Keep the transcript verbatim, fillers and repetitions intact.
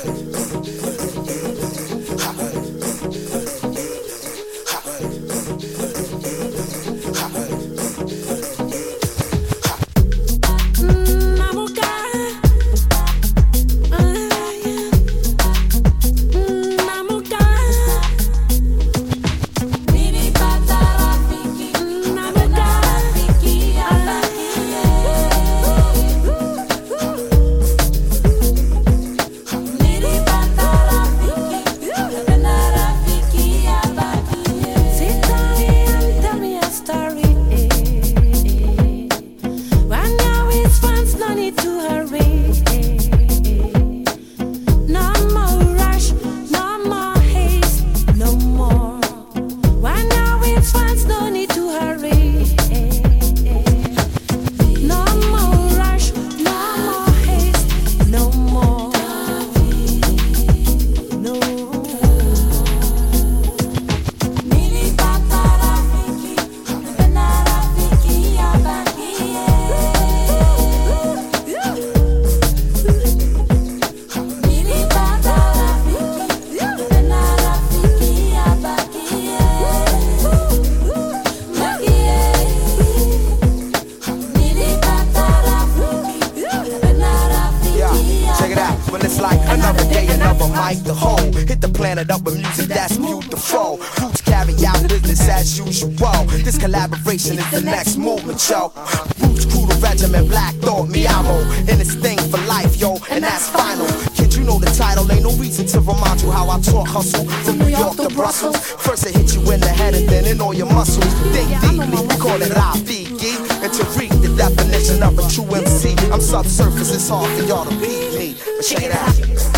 The whole hit the planet up with music that's beautiful. Roots carry out business as usual. This collaboration is the next movement, yo. Roots crew, the regiment, Black Thought, me amo. And it's thing for life, yo, and that's final. Kid, you know the title, ain't no reason to remind you how I talk hustle from New York to Brussels. First it hit you in the head and then in all your muscles. Think deeply, we call it Rafiki. And to read the definition of a true M C, I'm subsurface, it's hard for y'all to beat me. But check it out.